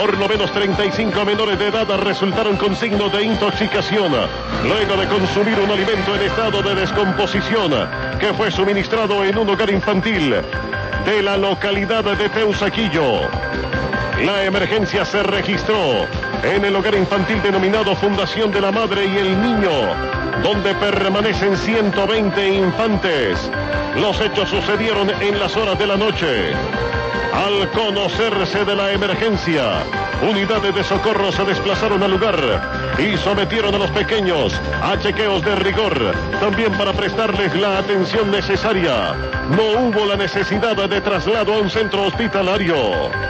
Por lo menos 35 menores de edad resultaron con signos de intoxicación luego de consumir un alimento en estado de descomposición que fue suministrado en un hogar infantil de la localidad de Teusaquillo. La emergencia se registró en el hogar infantil denominado Fundación de la Madre y el Niño, donde permanecen 120 infantes. Los hechos sucedieron en las horas de la noche. Al conocerse de la emergencia, unidades de socorro se desplazaron al lugar y sometieron a los pequeños a chequeos de rigor, también para prestarles la atención necesaria. No hubo la necesidad de traslado a un centro hospitalario.